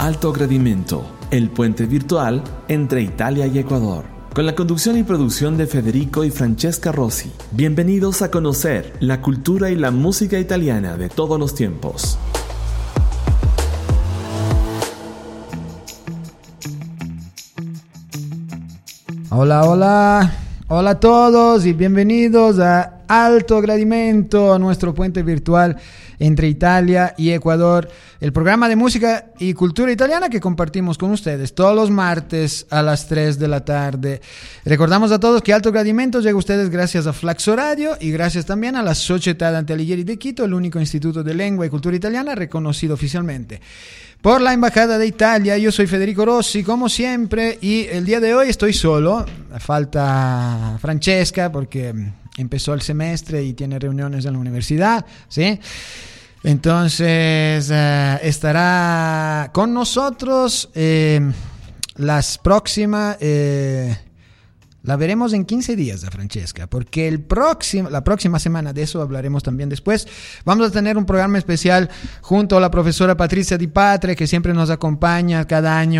Alto Gradimento, el puente virtual entre Italia y Ecuador. Con la conducción y producción de Federico y Francesca Rossi. Bienvenidos a conocer la cultura y la música italiana de todos los tiempos. Hola a todos y bienvenidos a Alto Gradimento, nuestro puente virtual entre Italia y Ecuador, el programa de música y cultura italiana que compartimos con ustedes todos los martes a las 3 de la tarde. Recordamos a todos que Alto Gradimento llega a ustedes gracias a Flaxo Radio y gracias también a la Società Dante Alighieri de Quito, el único instituto de lengua y cultura italiana reconocido oficialmente por la Embajada de Italia. Yo soy Federico Rossi, como siempre, y el día de hoy estoy solo. Falta Francesca porque empezó el semestre y tiene reuniones en la universidad, ¿sí? Entonces estará con nosotros las próximas... La veremos en 15 días a Francesca, porque la próxima semana, de eso hablaremos también después, vamos a tener un programa especial junto a la profesora Patrizia Di Patre, que siempre nos acompaña cada año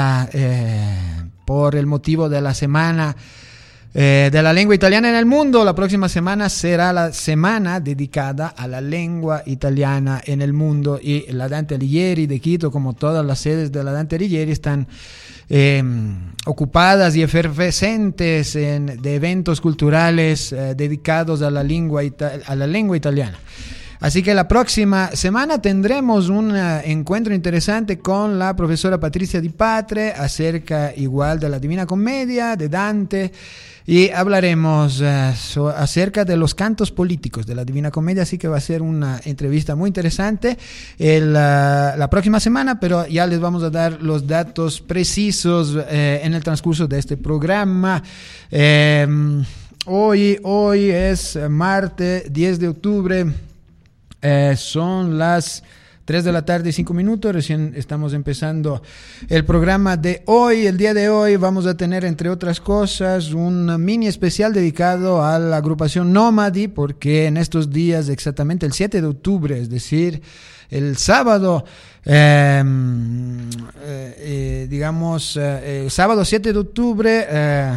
por el motivo de la semana de la lengua italiana en el mundo. La próxima semana será la semana dedicada a la lengua italiana en el mundo, y la Dante Alighieri de Quito, como todas las sedes de la Dante Alighieri, están ocupadas y efervescentes de eventos culturales dedicados a la lengua italiana. Así que la próxima semana tendremos un encuentro interesante con la profesora Patrizia Di Patre acerca igual de la Divina Comedia, de Dante, y hablaremos acerca de los cantos políticos de la Divina Comedia, así que va a ser una entrevista muy interesante la próxima semana, pero ya les vamos a dar los datos precisos en el transcurso de este programa. Hoy es martes 10 de octubre, son las 3 de la tarde y 5 minutos, recién estamos empezando el programa de hoy. El día de hoy vamos a tener, entre otras cosas, un mini especial dedicado a la agrupación Nomadi, porque en estos días, exactamente el 7 de octubre, es decir, el sábado, sábado 7 de octubre,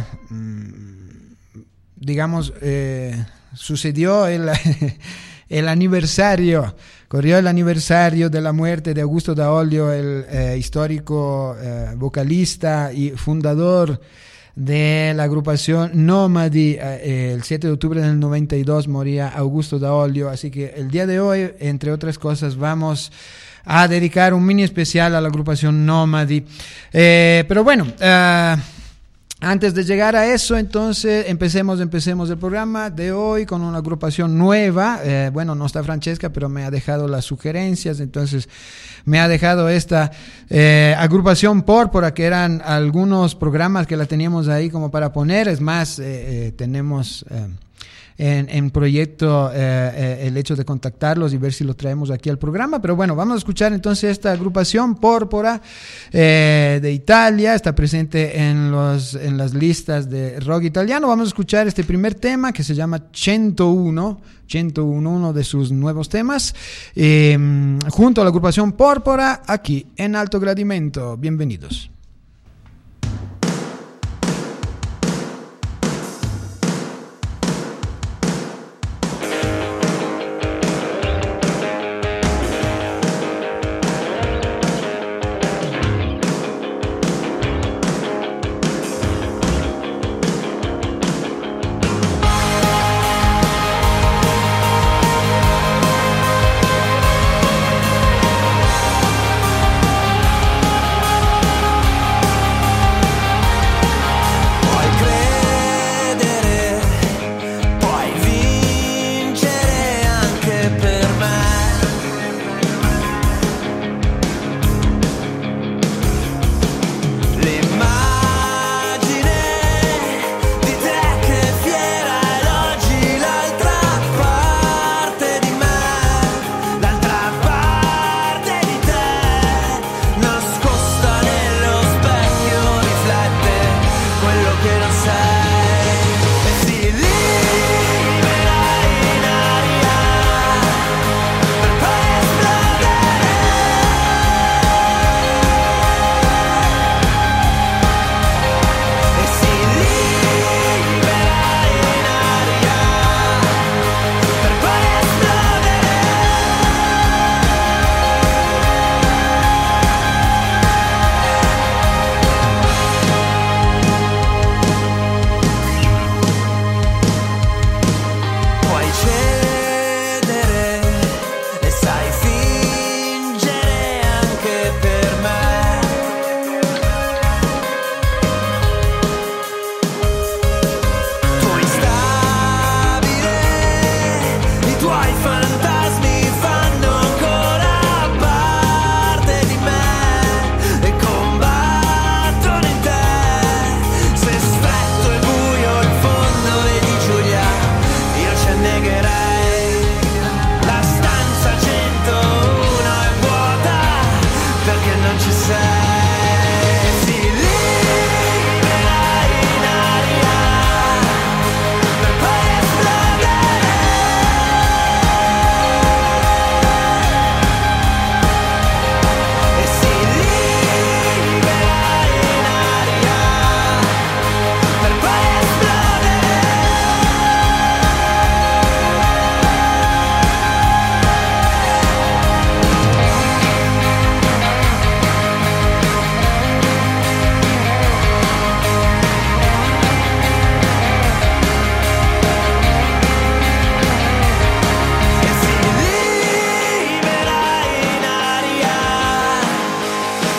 sucedió el aniversario. Corrió el aniversario de la muerte de Augusto Daolio, el histórico vocalista y fundador de la agrupación Nomadi. El 7 de octubre del 92 moría Augusto Daolio, así que el día de hoy, entre otras cosas, vamos a dedicar un mini especial a la agrupación Nomadi. Pero bueno... antes de llegar a eso, entonces, empecemos el programa de hoy con una agrupación nueva. No está Francesca, pero me ha dejado las sugerencias, entonces me ha dejado esta agrupación Pórpora, que eran algunos programas que la teníamos ahí como para poner. Es más, tenemos... En proyecto el hecho de contactarlos y ver si lo traemos aquí al programa, pero bueno, vamos a escuchar entonces esta agrupación Pórpora de Italia. Está presente en las listas de rock italiano. Vamos a escuchar este primer tema que se llama 101, uno de sus nuevos temas, junto a la agrupación Pórpora, aquí en Alto Gradimento. Bienvenidos.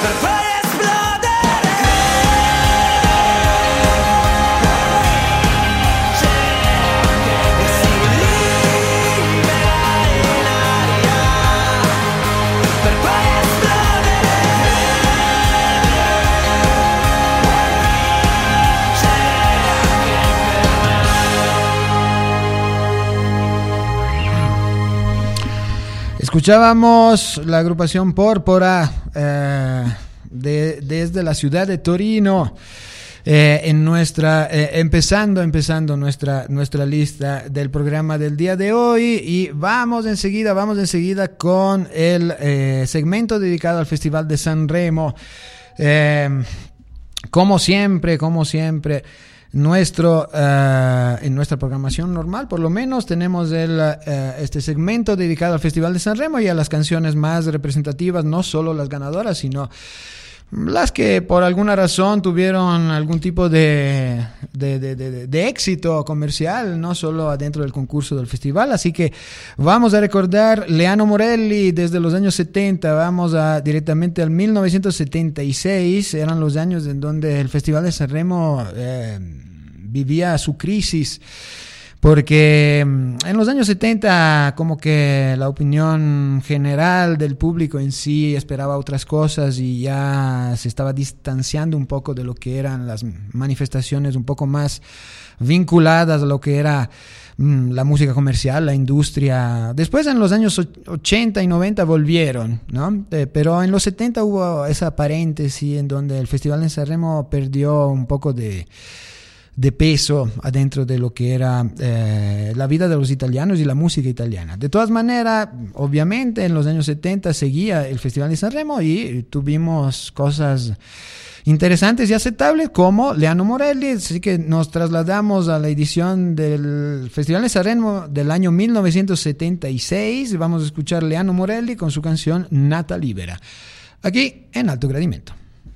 per poi esplodere. E si libera in aria per poi esplodere. Escuchábamos la agrupación Pórpora desde la ciudad de Torino, en nuestra empezando nuestra lista del programa del día de hoy, y vamos enseguida con el segmento dedicado al Festival de Sanremo. Como siempre, en nuestra programación normal, por lo menos, tenemos este segmento dedicado al Festival de Sanremo y a las canciones más representativas, no solo las ganadoras, sino las que por alguna razón tuvieron algún tipo de éxito comercial, no solo adentro del concurso del festival. Así que vamos a recordar Leano Morelli desde los años 70, vamos directamente al 1976, eran los años en donde el Festival de Sanremo vivía su crisis, porque en los años 70 como que la opinión general del público en sí esperaba otras cosas y ya se estaba distanciando un poco de lo que eran las manifestaciones un poco más vinculadas a lo que era la música comercial, la industria. Después en los años 80 y 90 volvieron, ¿no? Pero en los 70 hubo esa paréntesis en donde el Festival de Sanremo perdió un poco de peso adentro de lo que era la vida de los italianos y la música italiana. De todas maneras, obviamente en los años 70 seguía el Festival de Sanremo y tuvimos cosas interesantes y aceptables como Leano Morelli, así que nos trasladamos a la edición del Festival de Sanremo del año 1976 y vamos a escuchar Leano Morelli con su canción Nata Libera, aquí en Alto Gradimento.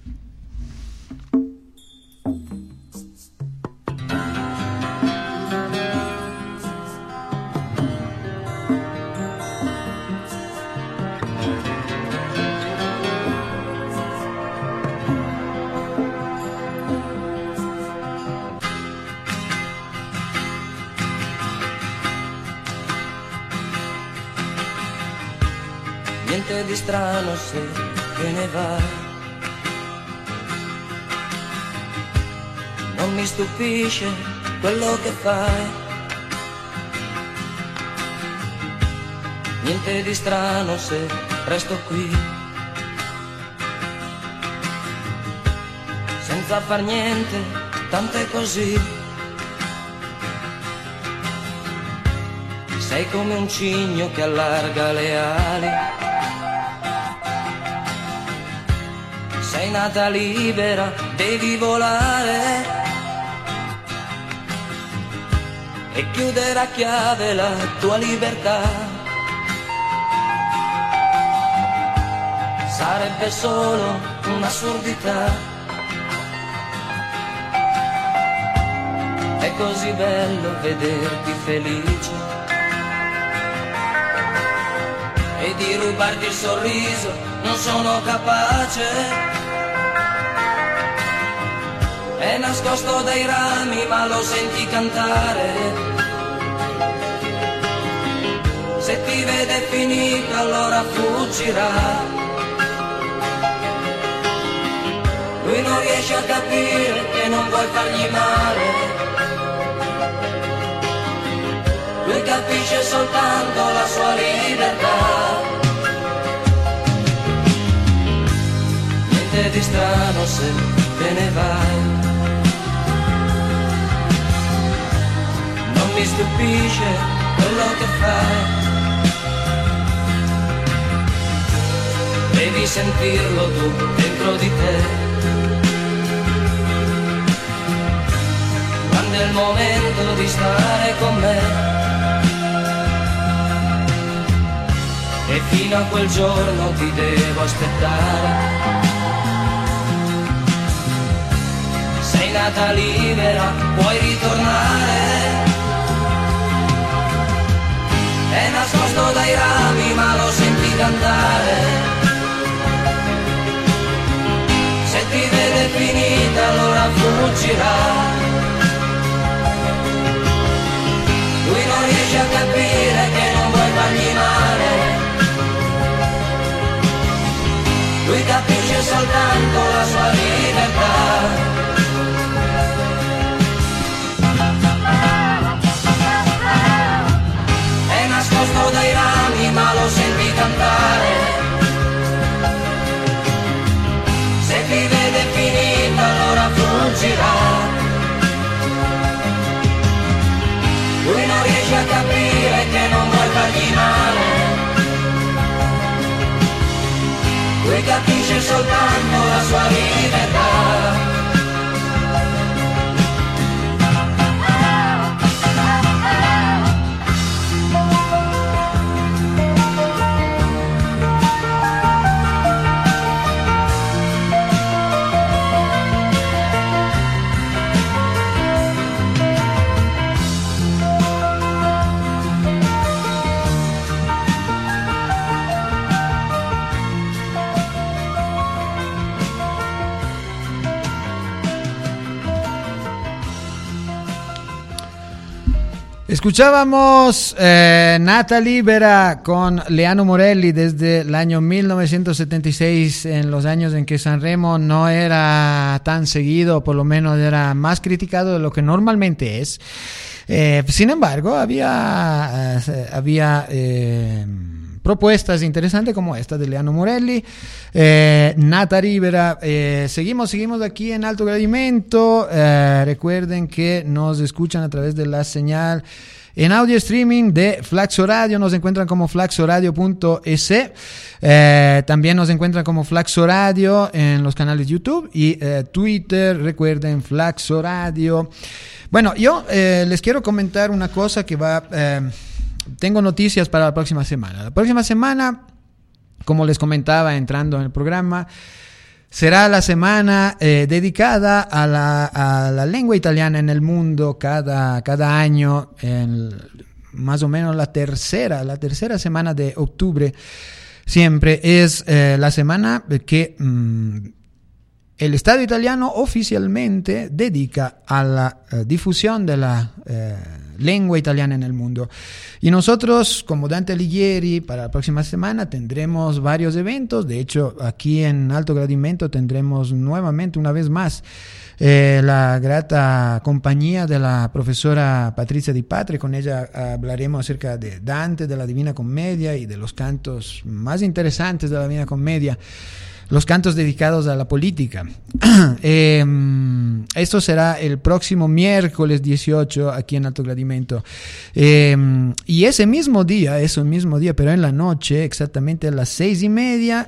Niente di strano se te ne vai, non mi stupisce quello che fai. Niente di strano se resto qui, senza far niente, tanto è così. Sei come un cigno che allarga le ali, sei nata libera, devi volare e chiudere a chiave la tua libertà. Sarebbe solo un'assurdità. È così bello vederti felice e di rubarti il sorriso non sono capace. È nascosto dai rami ma lo senti cantare. Se ti vede finita allora fuggirà. Lui non riesce a capire che non vuoi fargli male. Lui capisce soltanto la sua libertà. Niente di strano se te ne vai. Non mi stupisce quello che fai. Devi sentirlo tu dentro di te. Quando è il momento di stare con me. E fino a quel giorno ti devo aspettare. Sei nata libera, puoi ritornare. È nascosto dai rami ma lo senti cantare. fuggirà. Lui non riesce a capire che non vuoi fargli male. Lui capisce soltanto la sua libertà. È nascosto dai rami ma lo senti cantare. Se ti vede finita allora fuggirà. Lui non riesce a capire che non vuoi fargli male. Lui capisce soltanto la sua libertà. Escuchábamos Nata Libera con Leano Morelli desde el año 1976, en los años en que Sanremo no era tan seguido, por lo menos era más criticado de lo que normalmente es. Sin embargo, había propuestas interesantes como esta de Leano Morelli, Nata Libera. Seguimos aquí en Alto Gradimento. Recuerden que nos escuchan a través de la señal en audio streaming de Flaxo Radio. Nos encuentran como flaxoradio.es. También nos encuentran como Flaxo Radio en los canales YouTube y Twitter. Recuerden, Flaxo Radio. Bueno, yo les quiero comentar una cosa que va... tengo noticias para la próxima semana. La próxima semana, como les comentaba entrando en el programa, será la semana dedicada a la lengua italiana en el mundo. Cada año, más o menos la tercera semana de octubre, siempre es la semana que el Estado italiano oficialmente dedica a la difusión de la lengua italiana en el mundo. Y nosotros, como Dante Alighieri, para la próxima semana tendremos varios eventos. De hecho, aquí en Alto Gradimento tendremos nuevamente, una vez más, la grata compañía de la profesora Patrizia Di Patri. Con ella hablaremos acerca de Dante, de la Divina Commedia y de los cantos más interesantes de la Divina Commedia, los cantos dedicados a la política. Esto será el próximo miércoles 18 aquí en Alto Gradimento. Y ese mismo día, pero en la noche, exactamente a las 6:30,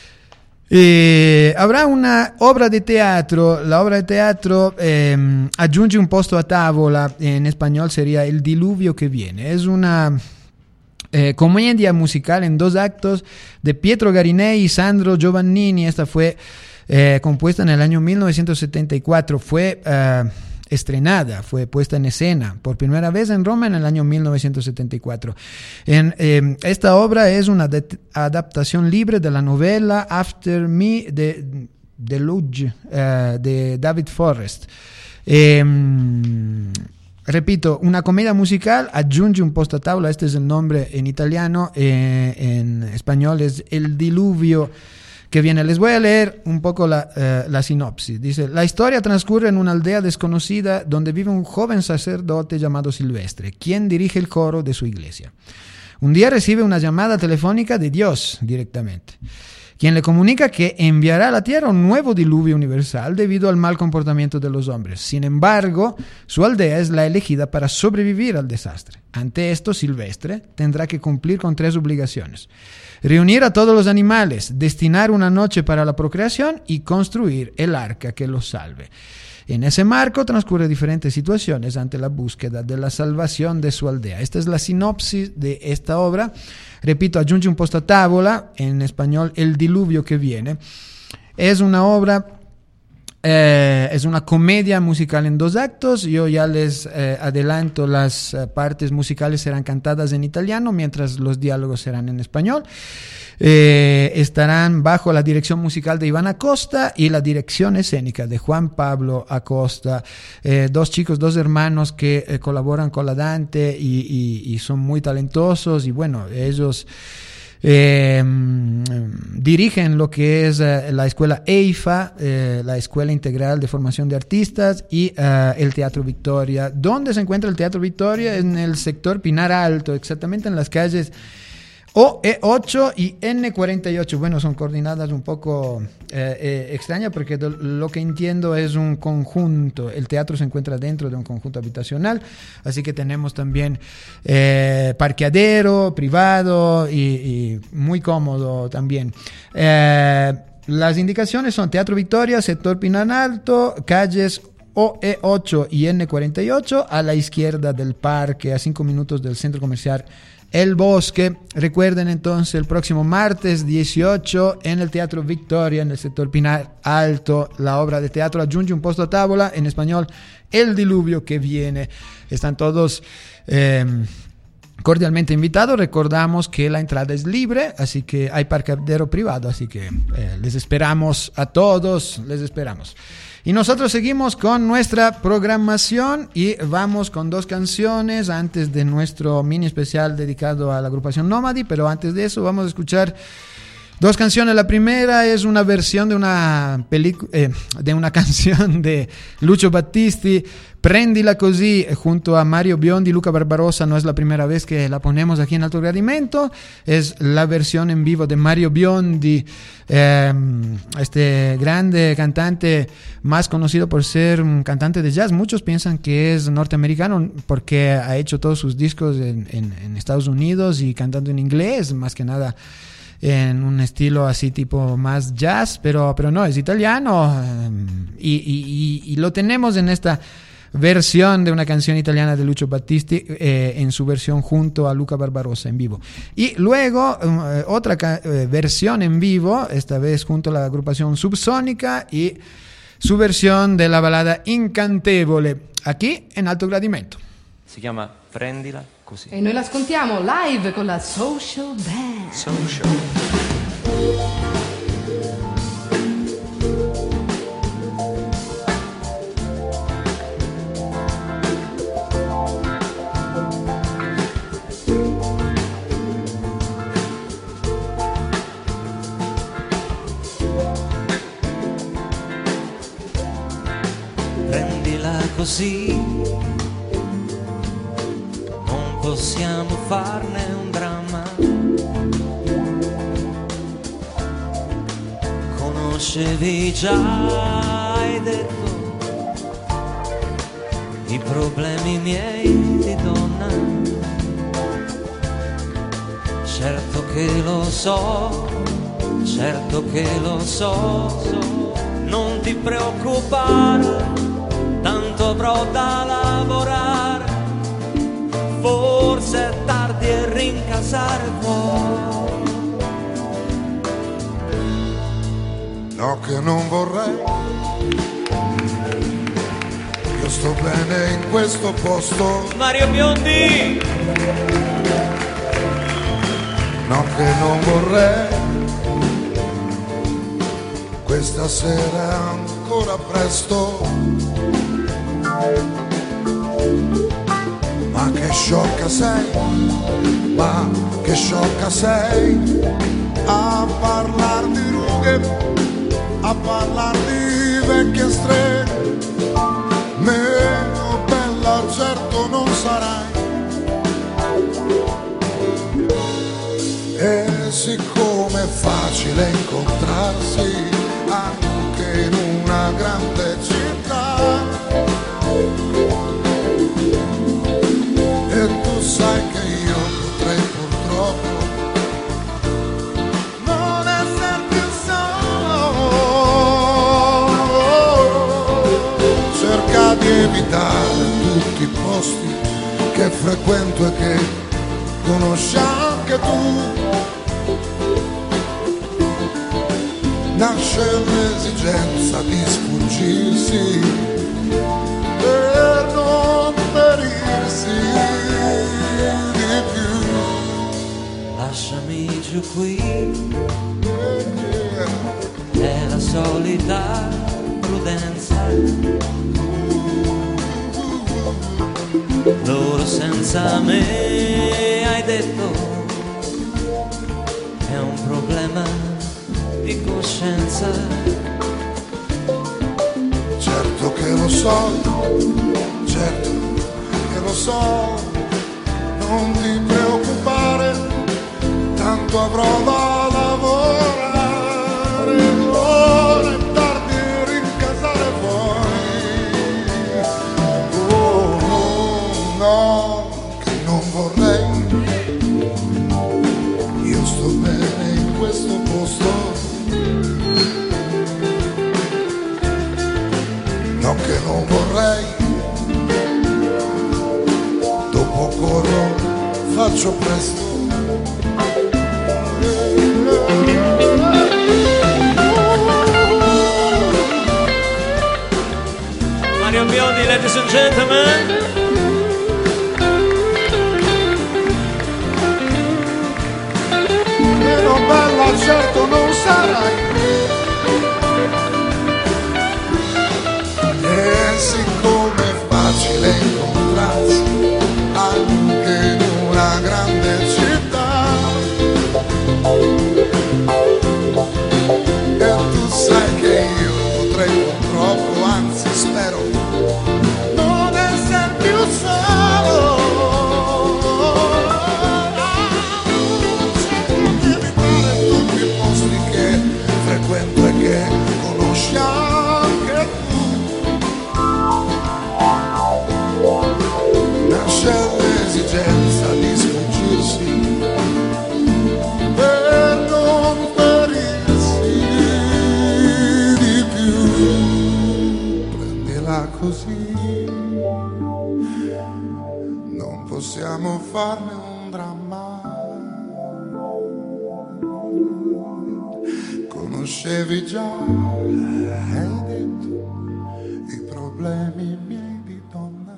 habrá una obra de teatro. La obra de teatro aggiunge un posto a tavola. En español sería El diluvio que viene. Es una comedia musical en 2 actos de Pietro Garinei y Sandro Giovannini. Esta fue compuesta en el año 1974. Fue estrenada, fue puesta en escena por primera vez en Roma en el año 1974. Esta obra es una adaptación libre de la novela After Me de Deluge de David Forrest. Repito, una comedia musical, aggiunge un posto a tavola. Este es el nombre en italiano. En español es El diluvio que viene. Les voy a leer un poco la sinopsis. Dice: la historia transcurre en una aldea desconocida donde vive un joven sacerdote llamado Silvestre, quien dirige el coro de su iglesia. Un día recibe una llamada telefónica de Dios directamente, quien le comunica que enviará a la tierra un nuevo diluvio universal debido al mal comportamiento de los hombres. Sin embargo, su aldea es la elegida para sobrevivir al desastre. Ante esto, Silvestre tendrá que cumplir con 3 obligaciones: reunir a todos los animales, destinar una noche para la procreación y construir el arca que los salve. En ese marco transcurre diferentes situaciones ante la búsqueda de la salvación de su aldea. Esta es la sinopsis de esta obra. Repito, aggiunge un posto a tavola, en español El diluvio que viene. Es una obra Es una comedia musical en 2 actos. Yo ya les adelanto, las partes musicales serán cantadas en italiano, mientras los diálogos serán en español. Estarán bajo la dirección musical de Iván Acosta y la dirección escénica de Juan Pablo Acosta. 2 chicos, 2 hermanos que colaboran con la Dante y son muy talentosos, y bueno, ellos dirigen lo que es la escuela EIFA, la Escuela Integral de Formación de Artistas, y el Teatro Victoria. ¿Dónde se encuentra el Teatro Victoria? En el sector Pinar Alto, exactamente en las calles OE8 y N48. Bueno, son coordinadas un poco extrañas, porque lo que entiendo es un conjunto. El teatro se encuentra dentro de un conjunto habitacional, así que tenemos también parqueadero privado y muy cómodo también. Las indicaciones son Teatro Victoria, sector Pinar Alto, calles OE8 y N48, a la izquierda del parque, a 5 minutos del centro comercial El Bosque. Recuerden entonces, el próximo martes 18 en el Teatro Victoria, en el sector Pinar Alto, la obra de teatro Aggiungi un posto a tavola, en español El diluvio que viene. Están todos cordialmente invitados. Recordamos que la entrada es libre, así que hay parqueadero privado, así que les esperamos a todos, les esperamos. Y nosotros seguimos con nuestra programación y vamos con 2 canciones antes de nuestro mini especial dedicado a la agrupación Nomadi. Pero antes de eso vamos a escuchar 2 canciones. La primera es una versión de una canción de Lucio Battisti, Prendila Così, junto a Mario Biondi y Luca Barbarossa. No es la primera vez que la ponemos aquí en Alto Gradimento, es la versión en vivo de Mario Biondi, este grande cantante, más conocido por ser un cantante de jazz. Muchos piensan que es norteamericano porque ha hecho todos sus discos en Estados Unidos y cantando en inglés, más que nada en un estilo así tipo más jazz, pero no, es italiano, y lo tenemos en esta versión de una canción italiana de Lucio Battisti, en su versión junto a Luca Barbarossa en vivo. Y luego otra versión en vivo, esta vez junto a la agrupación Subsonica y su versión de la balada Incantevole, aquí en Alto Gradimento. Si chiama Prendila Così. E noi l'ascoltiamo live con la Social Band. Social. Prendila così, non possiamo farne un dramma. Conoscevi già, hai detto, i problemi miei di donna. Certo che lo so, certo che lo so, non ti preoccupare, tanto avrò da lavorare, forse è tardi e rincasare può. No, che non vorrei, io sto bene in questo posto. Mario Biondi. No, che non vorrei, questa sera è ancora presto. Ma che sciocca sei, ma che sciocca sei, a parlar di rughe, a parlar di vecchie streghe. Meno bella certo non sarai. E siccome è facile incontrarsi anche in una grande città, e tu sai che io potrei purtroppo non essere più solo. Cerca di evitare tutti i posti che frequento e che conosci anche tu. nasce l'esigenza di sfuggirsi per non ferirsi di più. Lasciami giù qui, è la solita prudenza. Loro senza me, hai detto, è un problema di coscienza. Certo che lo so, certo che lo so, non ti preoccupare, tanto avrò da lavorare. Ora è tardi a rincasare poi. Oh no, che non vorrei, io sto bene in questo posto. No, che non vorrei, dopo corro, faccio presto. Mario Biondi, ladies and gentlemen. Meno bella certo non sarai, e siccome è facile incontrarsi anche in una grande città, e tu sai che io potrei purtroppo, anzi spero, non essere più solo. Che frequento e che conosci anche tu, nasce l'esigenza di sfuggirsi per non ferirsi di più. Prendila così, non possiamo farne un dramma. Conoscevi già, hai detto, i problemi miei di donna.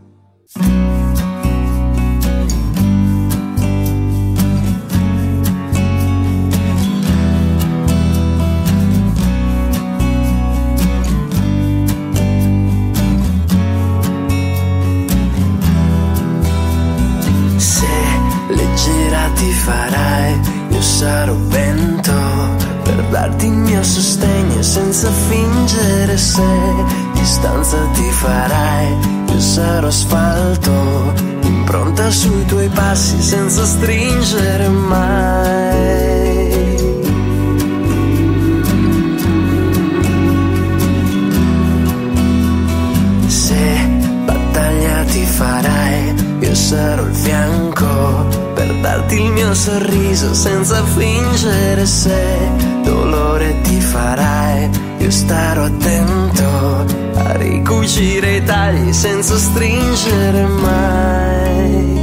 Se leggera ti farai, io sarò vento per darti il mio sostegno senza fingere. Se distanza ti farai, io sarò asfalto, impronta sui tuoi passi senza stringere mai. Se battaglia ti farai, io sarò il fianco per darti il mio sorriso senza fingere. Se dolore ti farai, io starò attento a ricucire i tagli senza stringere mai.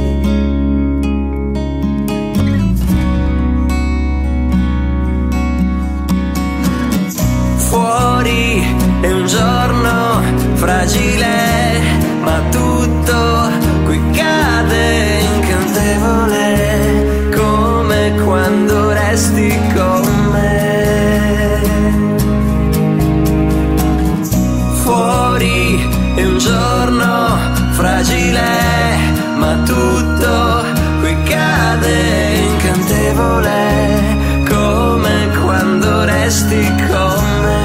Fuori è un giorno fragile, ma tutto qui cade incantevole, come quando resti con me. Fuori è un giorno fragile, ma tutto qui cade incantevole, come quando resti con me.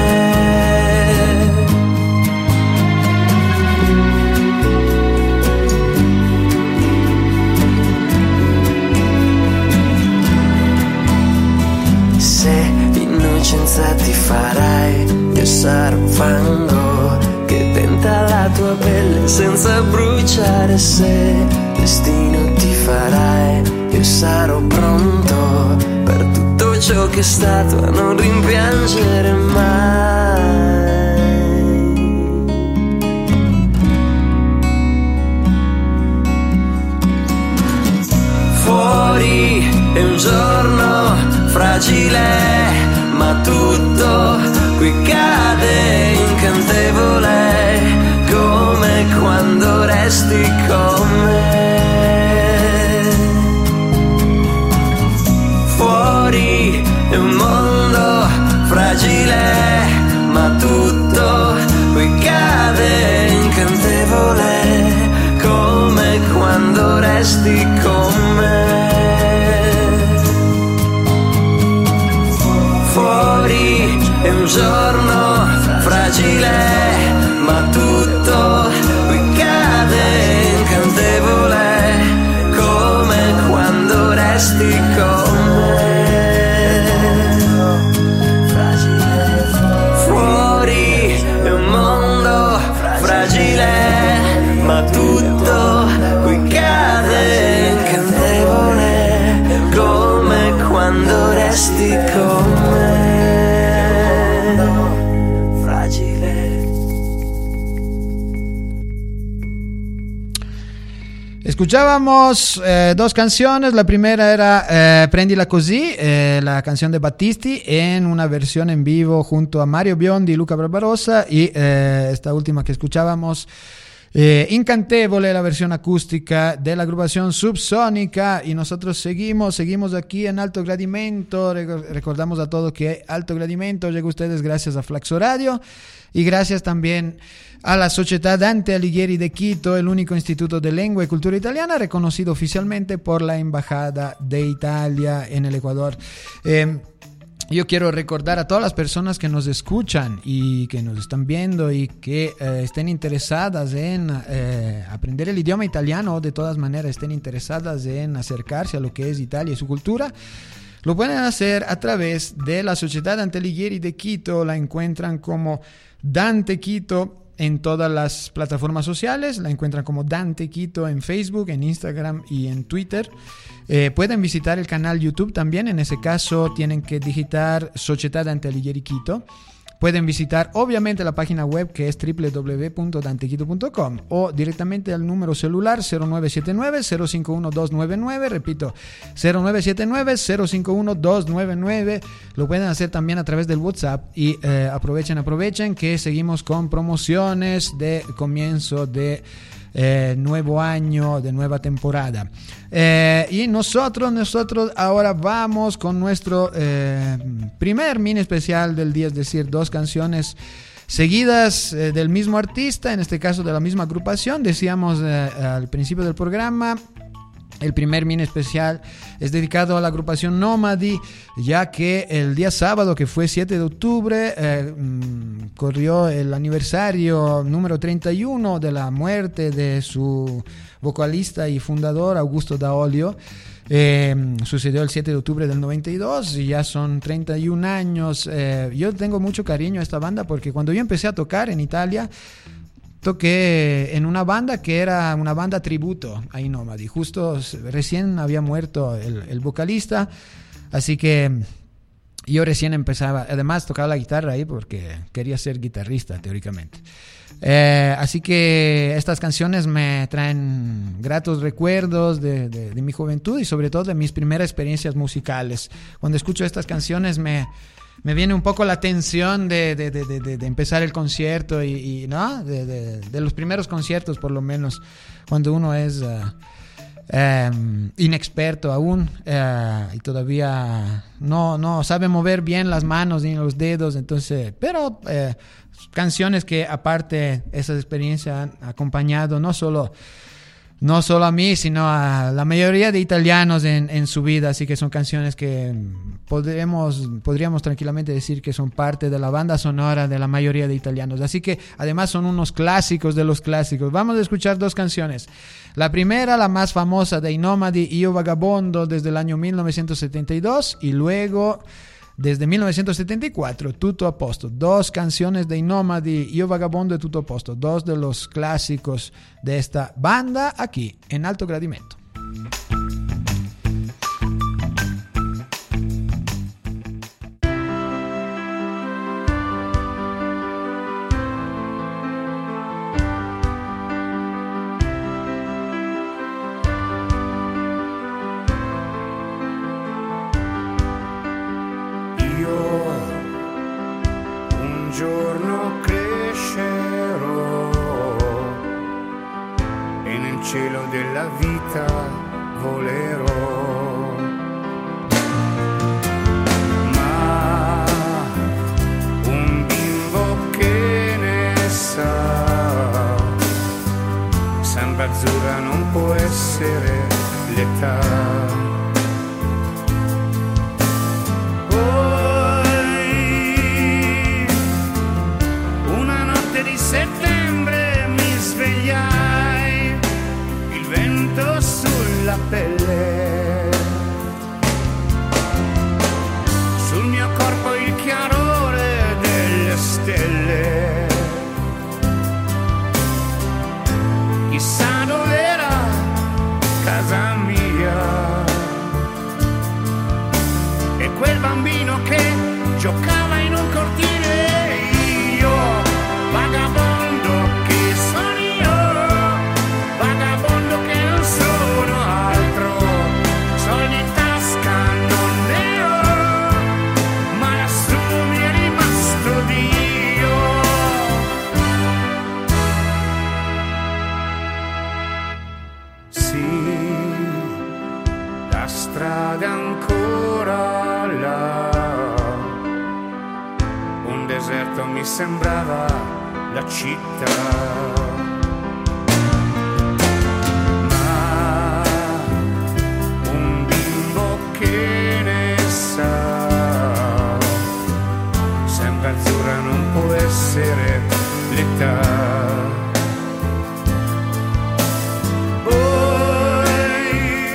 Innocenza ti farai, io sarò fango che tenta la tua pelle senza bruciare. Se destino ti farai, io sarò pronto per tutto ciò che è stato a non rimpiangere mai. Fuori è un giorno fragile, ma tutto qui cade incantevole, come quando resti con me. Fuori è un mondo fragile, ma tutto qui cade incantevole, come quando resti con me. Fuori è un giorno fragile, ma tutto qui cade incantevole, come quando resti con me. Fuori è un mondo fragile, ma tutto qui cade incantevole, come quando resti con me. Escuchábamos dos canciones. La primera era Prendila Così, la canción de Battisti, en una versión en vivo junto a Mario Biondi y Luca Barbarossa, y esta última que escuchábamos, Incantevole, la versión acústica de la agrupación Subsónica. Y nosotros seguimos aquí en Alto Gradimento. Recordamos a todos que Alto Gradimento llega a ustedes gracias a Flaxo Radio y gracias también a la Società Dante Alighieri de Quito, el único instituto de lengua y cultura italiana reconocido oficialmente por la Embajada de Italia en el Ecuador. Yo quiero recordar a todas las personas que nos escuchan y que nos están viendo y que estén interesadas en aprender el idioma italiano, o de todas maneras estén interesadas en acercarse a lo que es Italia y su cultura. Lo pueden hacer a través de la Società Dante Alighieri de Quito. La encuentran como Dante Quito en todas las plataformas sociales. La encuentran como Dante Quito en Facebook, en Instagram y en Twitter. Pueden visitar el canal YouTube también. En ese caso tienen que digitar Società Dante Alighieri Quito. Pueden visitar obviamente la página web, que es www.dantequito.com, o directamente al número celular 0979-051-299. Repito, 0979-051-299. Lo pueden hacer también a través del WhatsApp. Y aprovechen que seguimos con promociones de comienzo de nuevo año, de nueva temporada. Y nosotros ahora vamos con nuestro primer mini especial del día, es decir, dos canciones seguidas del mismo artista, en este caso de la misma agrupación. Decíamos al principio del programa, el primer mini especial es dedicado a la agrupación Nomadi, ya que el día sábado, que fue 7 de octubre, corrió el aniversario número 31 de la muerte de su vocalista y fundador, Augusto Daolio. Sucedió el 7 de octubre del 92 y ya son 31 años. Yo tengo mucho cariño a esta banda porque cuando yo empecé a tocar en Italia, toqué en una banda que era una banda tributo a Nomadi. Justo recién había muerto el vocalista, así que yo recién empezaba. Además tocaba la guitarra ahí porque quería ser guitarrista teóricamente. Así que estas canciones me traen gratos recuerdos de mi juventud y sobre todo de mis primeras experiencias musicales. Cuando escucho estas canciones me viene un poco la tensión de empezar el concierto y ¿no? de los primeros conciertos, por lo menos, cuando uno es inexperto aún y todavía no sabe mover bien las manos ni los dedos. Entonces, pero canciones que aparte esas experiencias han acompañado no solo a mí, sino a la mayoría de italianos en su vida. Así que son canciones que podríamos tranquilamente decir que son parte de la banda sonora de la mayoría de italianos. Así que además son unos clásicos de los clásicos. Vamos a escuchar dos canciones. La primera, la más famosa de Nomadi, Io Vagabondo, desde el año 1972, y luego desde 1974, Tutto a Posto. Dos canciones de Nomadi, Io Vagabondo y Tutto a Posto, dos de los clásicos de esta banda, aquí en Alto Gradimento. un giorno crescerò e nel cielo della vita volerò. Ma un bimbo che ne sa, samba azzurra non può essere l'età. Settembre mi svegliai, il vento sulla pelle, sul mio corpo il chiarore delle stelle. Chissà dov'era casa mia e quel bambino che giocava in un cortile. Vagabondo che sono io, vagabondo che non sono altro, soldi in tasca non ne ho, ma lassù mi è rimasto Dio. Sì, la strada ancora là, un deserto mi sembrava la città, ma un bimbo che ne sa, sembra azzurra non può essere l'età. Poi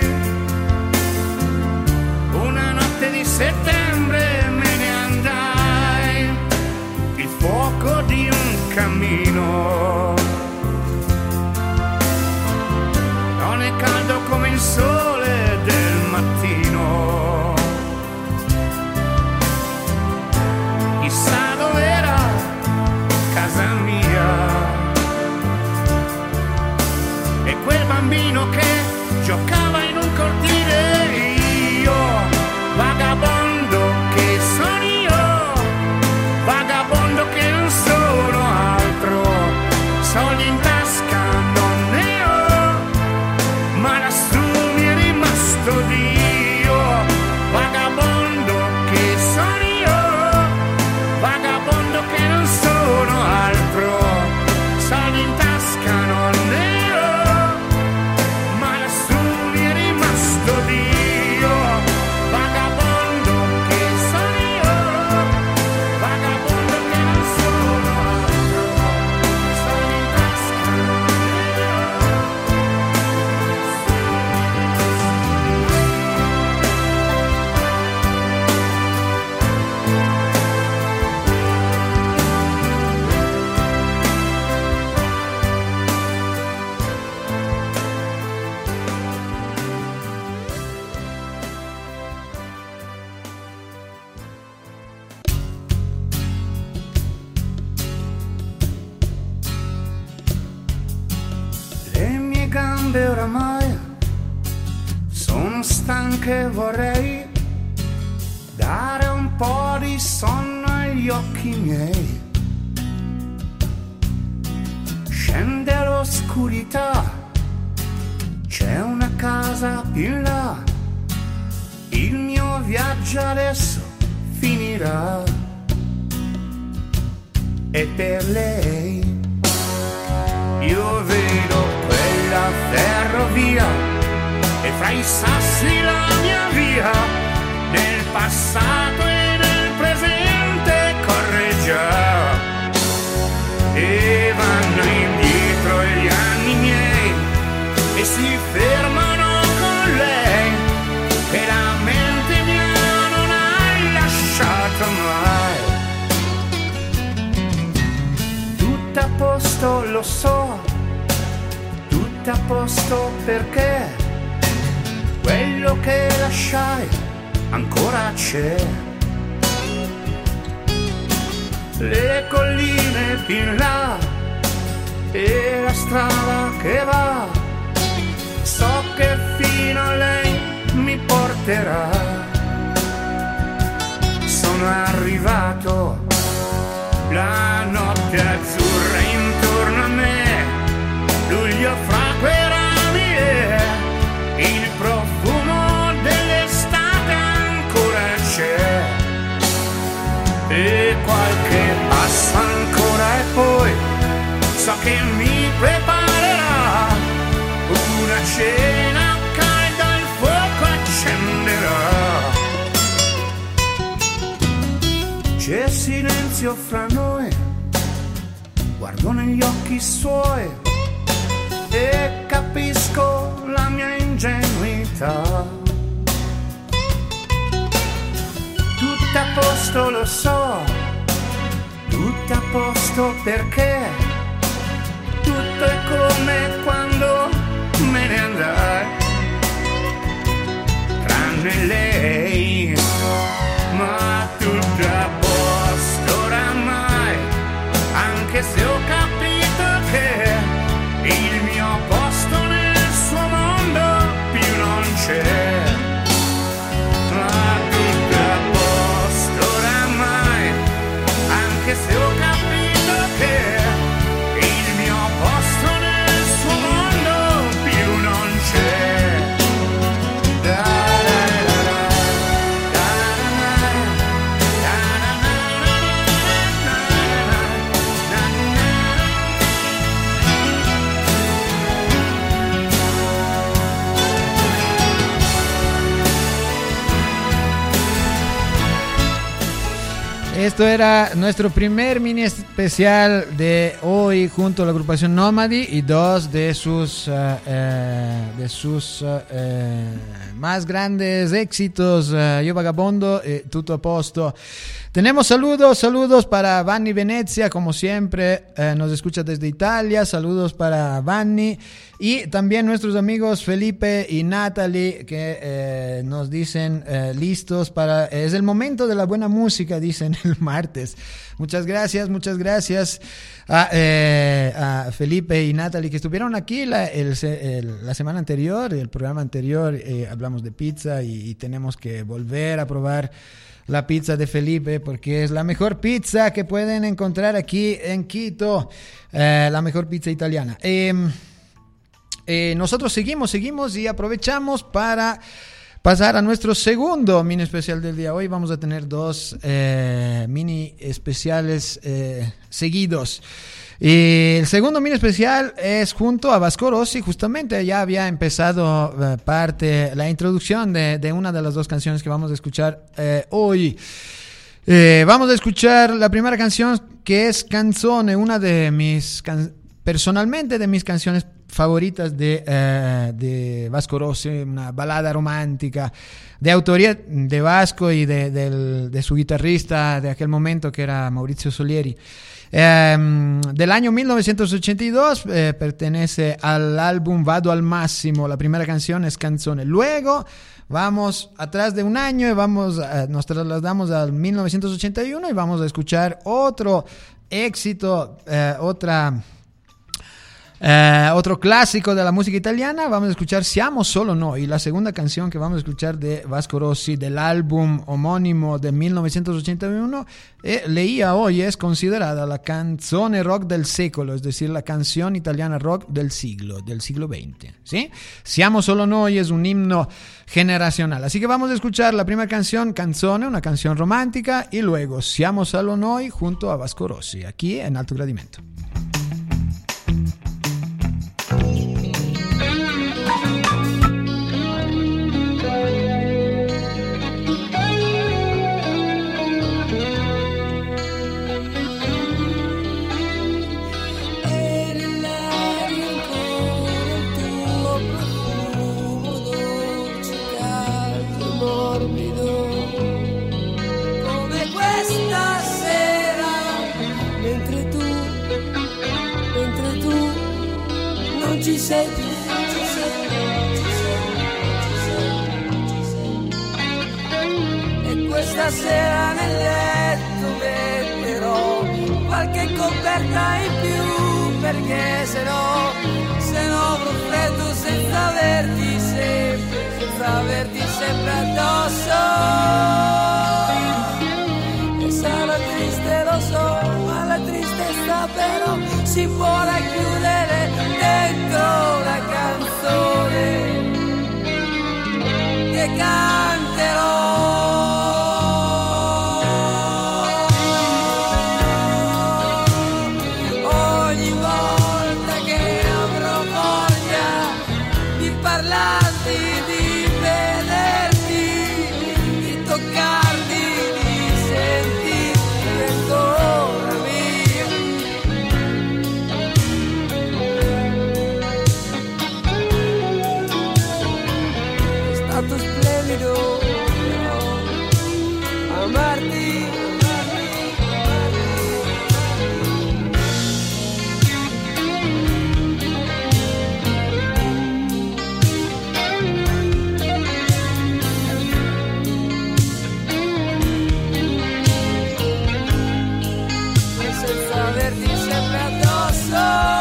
una notte di settembre me ne andai, il fuoco di un cammino non è caldo come il sole del mattino. Chissà dov'era casa mia e quel bambino che giocava in un cortile. Io vagabondo che sono io, vagabondo che non sono altro, soldi in tasca non ne ho, ma lassù mi è rimasto Dio. Vagabondo che sono io, vagabondo che non sono altro, soldi in tasca non ne ho, ma lassù mi è rimasto Dio. Vagabondo che sono io, vagabondo che non sono altro, soldi in tasca non ne ho. Le mie gambe oramai sono stanche, vorrei dare un po' di sonno agli occhi miei. Scende l'oscurità, c'è una casa più in là, il mio viaggio adesso finirà. E per lei io vedo quella ferrovia e fra i sassi la mia via, nel passato e nel presente corre già, e vanno indietro gli anni miei e si fermano con lei, e la mente mia non hai lasciato mai. Tutto a posto, lo so, tutto a posto perché quello che lasciai ancora c'è. Le colline più in là e la strada che va, so che fino a lei mi porterà. Sono arrivato, la fra noi, guardo negli occhi suoi e capisco la mia ingenuità. Tutto a posto, lo so, tutto a posto perché tutto è come quando me ne andai, tranne lei, ma tutto a posto oramai, anche se ho capito che il mio posto nel suo mondo più non c'è. Ma tutto a posto oramai, anche se ho capito che il mio posto nel suo mondo più non c'è. Esto era nuestro primer mini especial de hoy junto a la agrupación Nomadi y dos de sus más grandes éxitos, Io Vagabondo y Tutto a Posto. Tenemos saludos para Vanni Venezia, como siempre, nos escucha desde Italia. Saludos para Vanni y también nuestros amigos Felipe y Natalie que nos dicen listos para... Es el momento de la buena música, dicen el martes. Muchas gracias a Felipe y Natalie que estuvieron aquí la semana anterior, el programa anterior. Hablamos de pizza y tenemos que volver a probar la pizza de Felipe porque es la mejor pizza que pueden encontrar aquí en Quito, la mejor pizza italiana. Nosotros seguimos y aprovechamos para pasar a nuestro segundo mini especial del día. Hoy vamos a tener dos mini especiales seguidos. Y el segundo mini especial es junto a Vasco Rossi. Justamente ya había empezado la introducción de una de las dos canciones que vamos a escuchar hoy. Vamos a escuchar la primera canción, que es Canzone, una de personalmente de mis canciones favoritas de Vasco Rossi, una balada romántica de autoría de Vasco y de su guitarrista de aquel momento, que era Maurizio Solieri. Del año 1982, pertenece al álbum Vado al Massimo. La primera canción es Canzone. Luego vamos atrás de un año y nos trasladamos al 1981 y vamos a escuchar otro éxito, otro clásico de la música italiana. Vamos a escuchar Siamo Solo Noi, la segunda canción que vamos a escuchar de Vasco Rossi del álbum homónimo de 1981. Leía hoy, es considerada la canzone rock del secolo, es decir, la canción italiana rock del siglo XX, ¿sí? Siamo Solo Noi es un himno generacional. Así que vamos a escuchar la primera canción, Canzone, una canción romántica, y luego Siamo Solo Noi junto a Vasco Rossi, aquí en Alto Gradimento. Ci sei, e questa sera nel letto metterò qualche coperta in più, perché se no avrò freddo senza averti sempre addosso. E sarà triste, lo so, ma la tristezza però si può racchiudere dentro una canzone che canterò. Ogni volta che avrò voglia di parlarti, di vederti, di toccarti, di sentirti ancora. averti sempre addosso.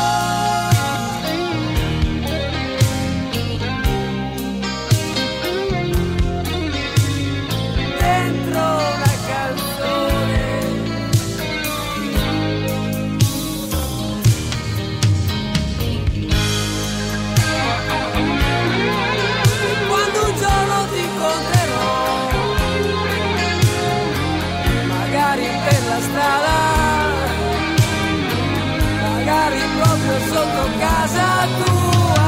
Magari proprio sotto casa tua,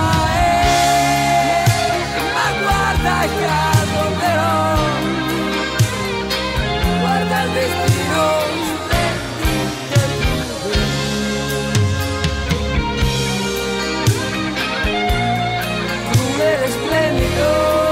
ma guarda il caso però, guarda il destino splendido, crudele e splendido.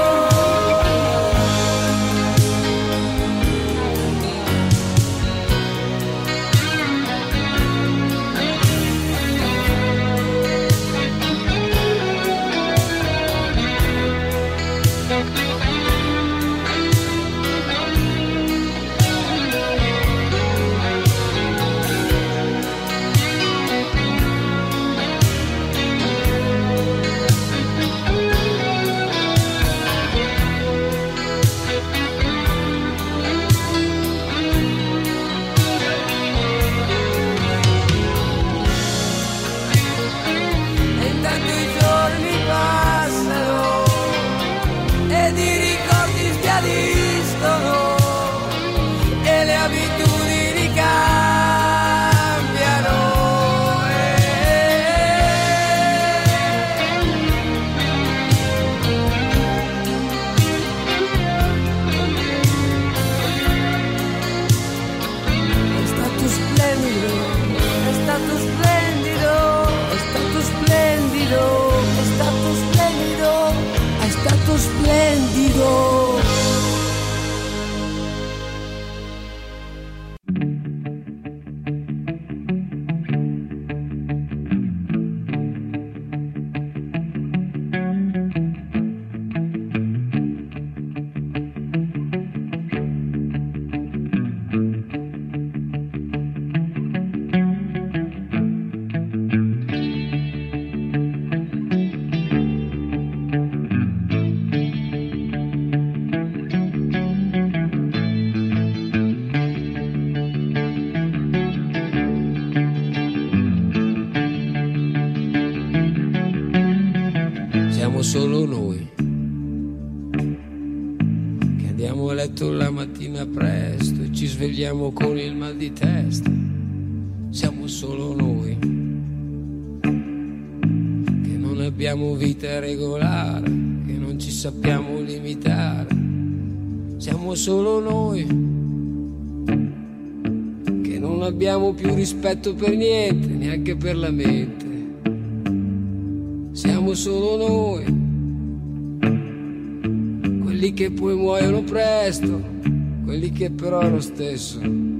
Solo noi che andiamo a letto la mattina presto e ci svegliamo con il mal di testa. Siamo solo noi che non abbiamo vita regolare, che non ci sappiamo limitare. Siamo solo noi che non abbiamo più rispetto per niente, neanche per la mente. Siamo solo noi, quelli che poi muoiono presto, quelli che però è lo stesso.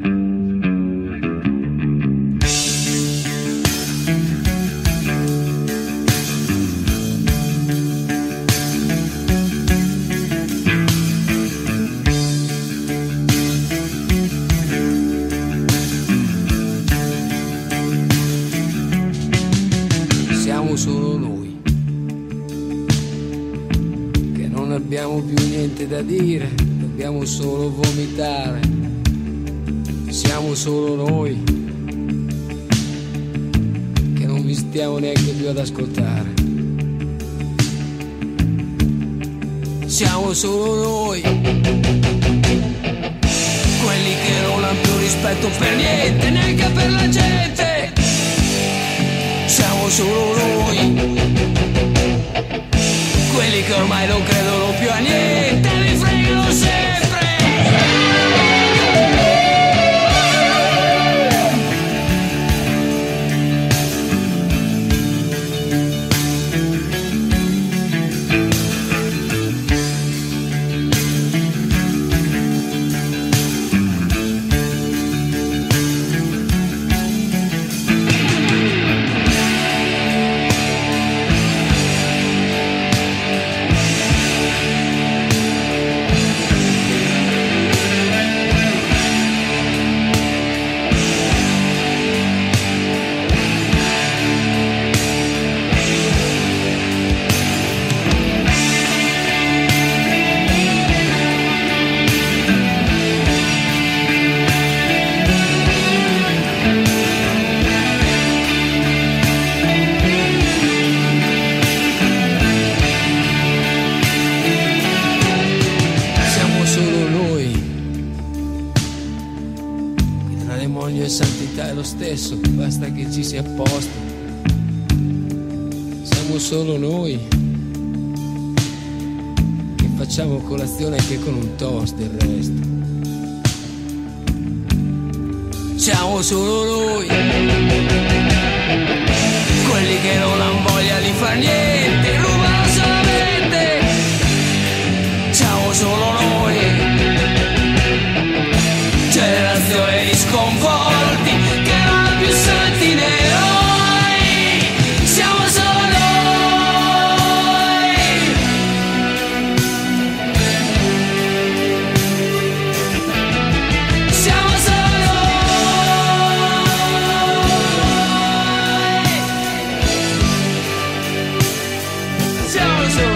Siamo solo noi non abbiamo più niente da dire, dobbiamo solo vomitare. Siamo solo noi che non vi stiamo neanche più ad ascoltare. Siamo solo noi quelli che non hanno più rispetto per niente, neanche per la gente. Siamo solo noi quelli che ormai non credono più a niente, mi fregano sempre. è lo stesso, basta che ci sia posto. Siamo solo noi che facciamo colazione anche con un toast del resto. Siamo solo noi, quelli che non hanno voglia di far niente, rubano solamente. Siamo solo noi, generazione di sconvolti che non ha più santi né eroi. Siamo solo noi. Siamo solo noi. Siamo solo.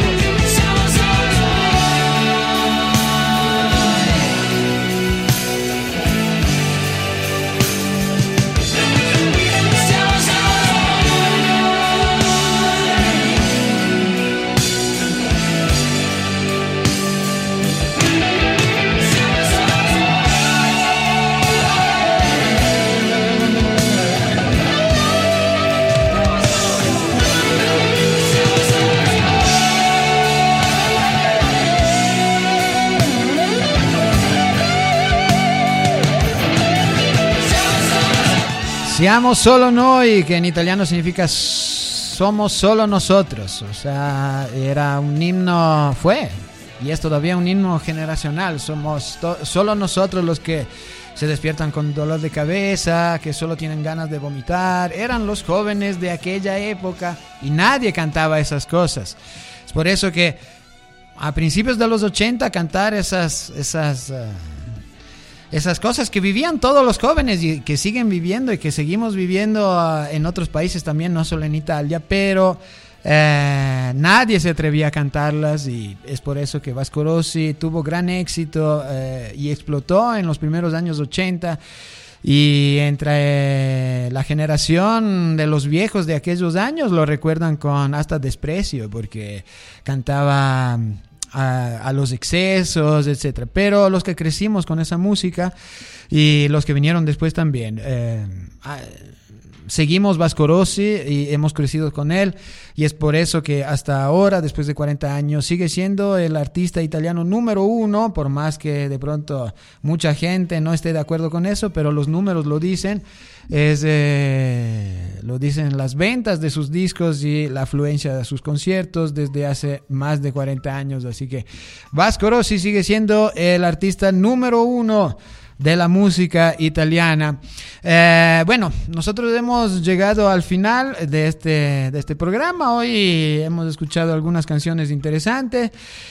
Siamo solo noi, que en italiano significa somos solo nosotros. O sea, era un himno, fue, y es todavía un himno generacional. Somos solo nosotros los que se despiertan con dolor de cabeza, que solo tienen ganas de vomitar. Eran los jóvenes de aquella época y nadie cantaba esas cosas. Es por eso que a principios de los 80 cantar esas cosas que vivían todos los jóvenes y que siguen viviendo y que seguimos viviendo en otros países también, no solo en Italia, pero nadie se atrevía a cantarlas, y es por eso que Vasco Rossi tuvo gran éxito y explotó en los primeros años 80. Y entre la generación de los viejos de aquellos años lo recuerdan con hasta desprecio, porque cantaba a los excesos, etcétera. Pero los que crecimos con esa música y los que vinieron después también, seguimos Vasco Rossi y hemos crecido con él, y es por eso que hasta ahora, después de 40 años, sigue siendo el artista italiano número 1, por más que de pronto mucha gente no esté de acuerdo con eso, pero los números lo dicen. Lo dicen las ventas de sus discos y la afluencia de sus conciertos desde hace más de 40 años. Así que Vasco Rossi sigue siendo el artista número 1 de la música italiana. Bueno, nosotros hemos llegado al final de este programa. Hoy hemos escuchado algunas canciones interesantes,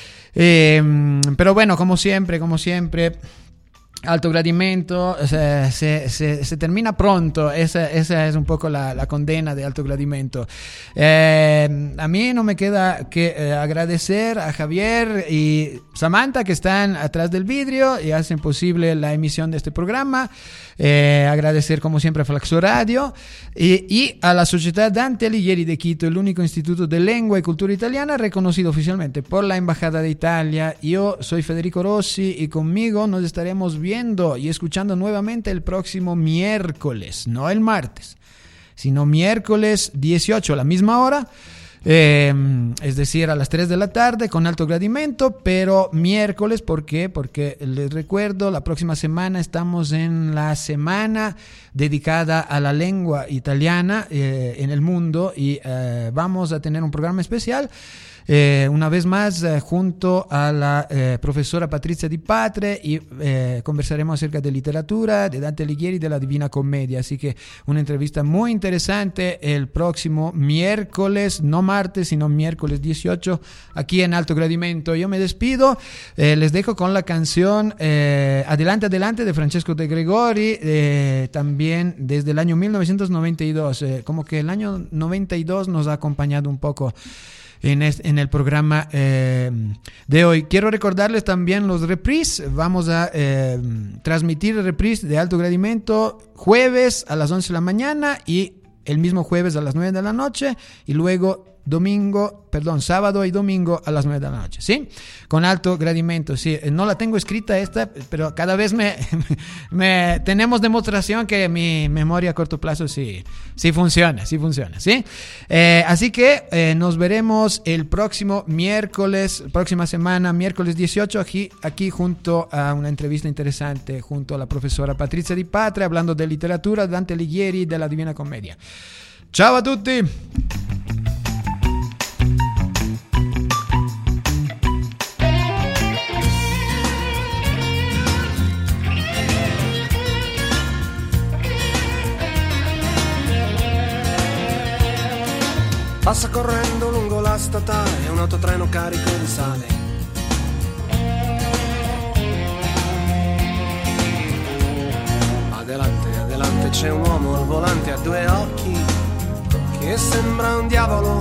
pero bueno, como siempre, Alto Gradimento se termina pronto. Esa es un poco la condena de Alto Gradimento. A mí no me queda que agradecer a Javier y Samantha, que están atrás del vidrio y hacen posible la emisión de este programa. Agradecer como siempre a Flaxo Radio y a la Società Dante Alighieri de Quito, el único instituto de lengua y cultura italiana reconocido oficialmente por la Embajada de Italia. Yo soy Federico Rossi y conmigo nos estaremos viendo y escuchando nuevamente el próximo miércoles, no el martes, sino miércoles 18 a la misma hora. Es decir, a las 3 de la tarde con Alto Gradimento, pero miércoles. ¿Por qué? Porque les recuerdo, la próxima semana estamos en la semana dedicada a la lengua italiana en el mundo, y vamos a tener un programa especial. Una vez más junto a la profesora Patrizia Di Patre, y conversaremos acerca de literatura, de Dante Alighieri, de la Divina Commedia. Así que una entrevista muy interesante el próximo miércoles, no martes, sino miércoles 18, aquí en Alto Gradimento. Yo me despido, les dejo con la canción Adelante Adelante de Francesco De Gregori, también desde el año 1992. Como que el año 92 nos ha acompañado un poco en el programa de hoy. Quiero recordarles también los reprises. Vamos a transmitir el reprise de Alto Gradimento jueves a las 11 de la mañana y el mismo jueves a las 9 de la noche, y luego sábado y domingo a las 9 de la noche, ¿sí? Con alto gradimento, sí. No la tengo escrita esta, pero cada vez tenemos demostración que mi memoria a corto plazo sí funciona, ¿sí? Así que nos veremos el próximo próxima semana, miércoles 18, aquí junto a una entrevista interesante, junto a la profesora Patrizia Di Patria, hablando de literatura, Dante Alighieri, de la Divina Commedia. Ciao a tutti! Passa correndo lungo la statale un autotreno carico di sale. Adelante c'è un uomo al volante a due occhi che sembra un diavolo.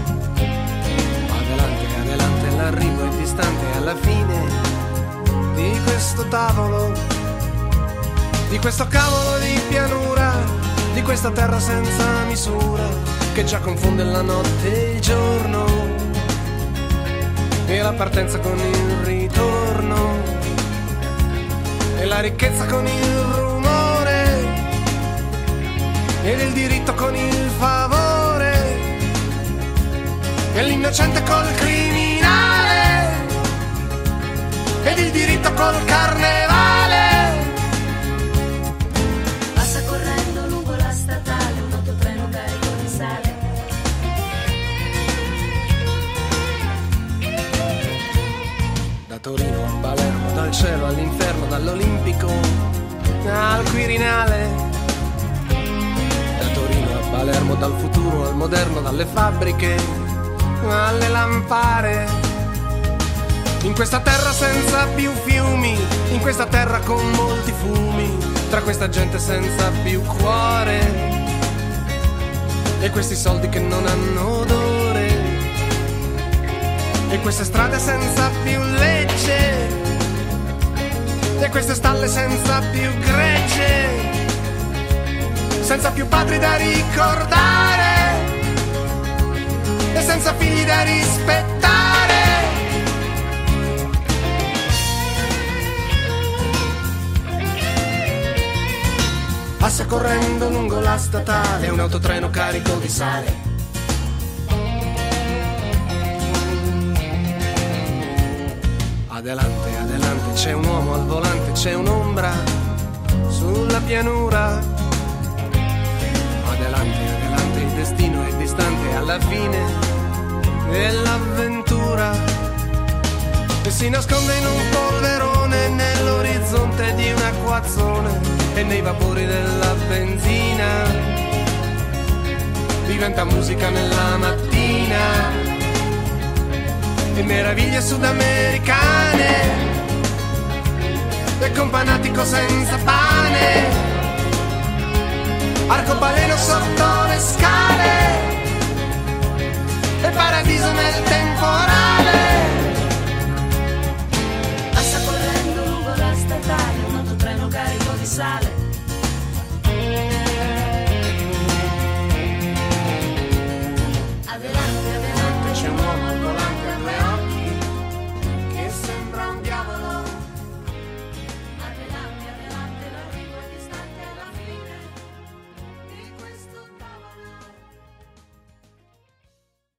Adelante l'arrivo è distante alla fine di questo tavolo, di questo cavolo di pianura, di questa terra senza misura che già confonde la notte e il giorno e la partenza con il ritorno e la ricchezza con il rumore ed il diritto con il favore e l'innocente col criminale ed il diritto col carnevale. Passa correndo lungo la statale un autotreno carico di sale. Da Torino a Palermo, dal cielo all'inferno, dall'Olimpico al Quirinale. Da Torino a Palermo, dal futuro al moderno, dalle fabbriche alle lampare. In questa terra senza più fiumi, in questa terra con molti fumi, tra questa gente senza più cuore e questi soldi che non hanno odore e queste strade senza più legge e queste stalle senza più gregge, senza più padri da ricordare e senza figli da rispettare. Passa correndo lungo la statale un autotreno carico di sale. Adelante c'è un uomo al volante, c'è un'ombra sulla pianura. Adelante il destino è distante alla fine dell'avventura e si nasconde in un polverone nell'orizzonte di un acquazzone e nei vapori della benzina diventa musica nella mattina e meraviglie sudamericane e companatico senza pane, arcobaleno sotto le scale e paradiso nel temporale.